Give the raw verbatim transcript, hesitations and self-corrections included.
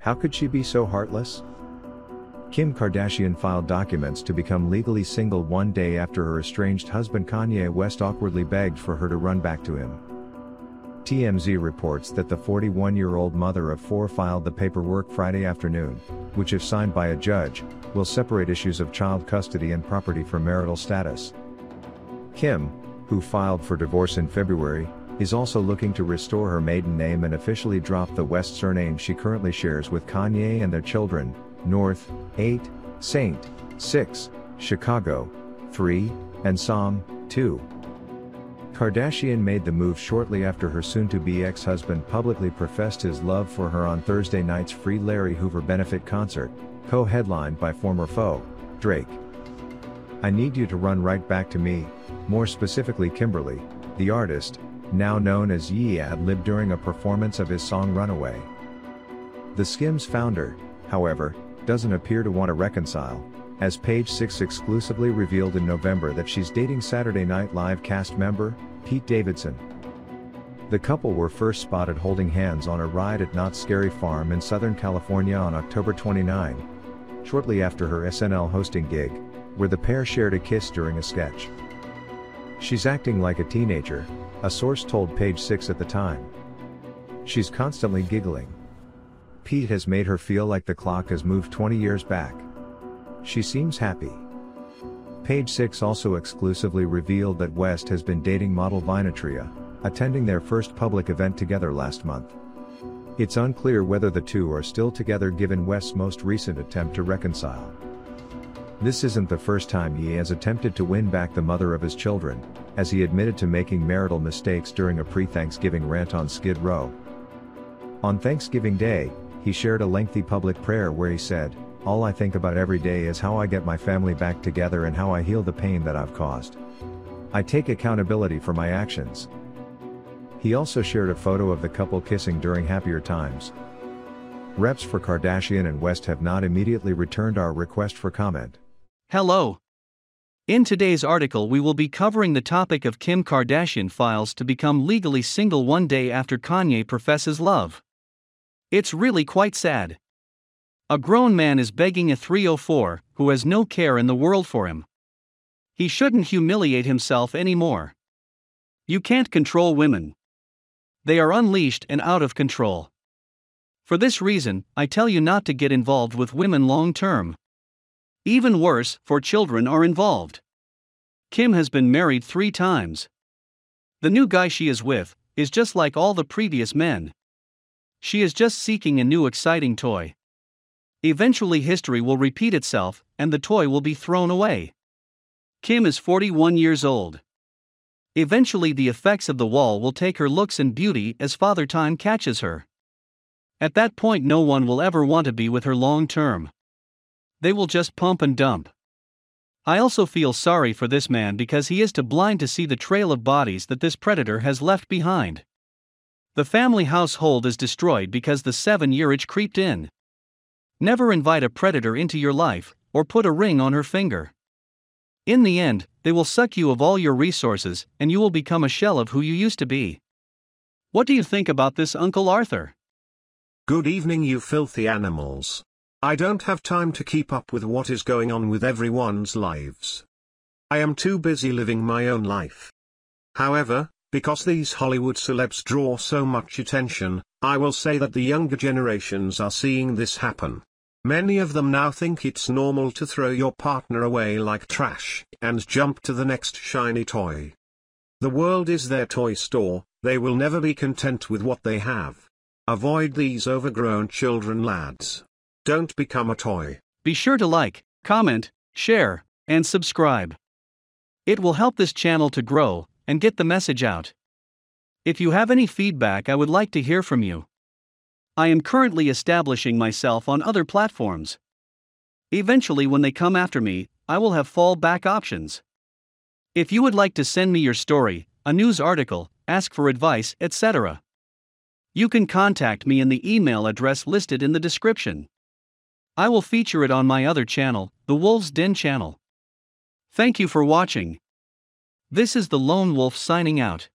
How could she be so heartless? Kim Kardashian filed documents to become legally single one day after her estranged husband Kanye West awkwardly begged for her to run back to him. T M Z reports that the forty-one-year-old mother of four filed the paperwork Friday afternoon, which if signed by a judge, will separate issues of child custody and property from marital status. Kim, who filed for divorce in February, is also looking to restore her maiden name and officially drop the West surname she currently shares with Kanye and their children, North, eight, Saint, six, Chicago, three, and Psalm, two. Kardashian made the move shortly after her soon-to-be ex-husband publicly professed his love for her on Thursday night's Free Larry Hoover benefit concert, co-headlined by former foe, Drake. "I need you to run right back to me," more specifically Kimberly, the artist, now known as Ye ad-libbed during a performance of his song Runaway. The Skims founder, however, doesn't appear to want to reconcile, as Page Six exclusively revealed in November that she's dating Saturday Night Live cast member, Pete Davidson. The couple were first spotted holding hands on a ride at Knott's Scary Farm in Southern California on October twenty-ninth, shortly after her S N L hosting gig, where the pair shared a kiss during a sketch. "She's acting like a teenager," a source told Page Six at the time. "She's constantly giggling. Pete has made her feel like the clock has moved twenty years back. She seems happy." Page Six also exclusively revealed that West has been dating model Vinatria, attending their first public event together last month. It's unclear whether the two are still together given West's most recent attempt to reconcile. This isn't the first time Ye has attempted to win back the mother of his children, as he admitted to making marital mistakes during a pre-Thanksgiving rant on Skid Row. On Thanksgiving Day, he shared a lengthy public prayer where he said, "All I think about every day is how I get my family back together and how I heal the pain that I've caused. I take accountability for my actions." He also shared a photo of the couple kissing during happier times. Reps for Kardashian and West have not immediately returned our request for comment. Hello. In today's article we will be covering the topic of Kim Kardashian files to become legally single one day after Kanye professes love. It's really quite sad. A grown man is begging a three oh four, who has no care in the world for him. He shouldn't humiliate himself anymore. You can't control women. They are unleashed and out of control. For this reason, I tell you not to get involved with women long term. Even worse, for children are involved. Kim has been married three times. The new guy she is with is just like all the previous men. She is just seeking a new exciting toy. Eventually history will repeat itself, and the toy will be thrown away. Kim is forty-one years old. Eventually the effects of the wall will take her looks and beauty as father time catches her. At that point no one will ever want to be with her long term. They will just pump and dump. I also feel sorry for this man because he is too blind to see the trail of bodies that this predator has left behind. The family household is destroyed because the seven-year-itch creeped in. Never invite a predator into your life, or put a ring on her finger. In the end, they will suck you of all your resources, and you will become a shell of who you used to be. What do you think about this, Uncle Arthur? Good evening, you filthy animals. I don't have time to keep up with what is going on with everyone's lives. I am too busy living my own life. However, because these Hollywood celebs draw so much attention, I will say that the younger generations are seeing this happen. Many of them now think it's normal to throw your partner away like trash, and jump to the next shiny toy. The world is their toy store, they will never be content with what they have. Avoid these overgrown children, lads. Don't become a toy. Be sure to like, comment, share, and subscribe. It will help this channel to grow and get the message out. If you have any feedback, I would like to hear from you. I am currently establishing myself on other platforms. Eventually, when they come after me, I will have fallback options. If you would like to send me your story, a news article, ask for advice, et cetera, you can contact me in the email address listed in the description. I will feature it on my other channel, the Wolf's Den channel. Thank you for watching. This is the Lone Wolf signing out.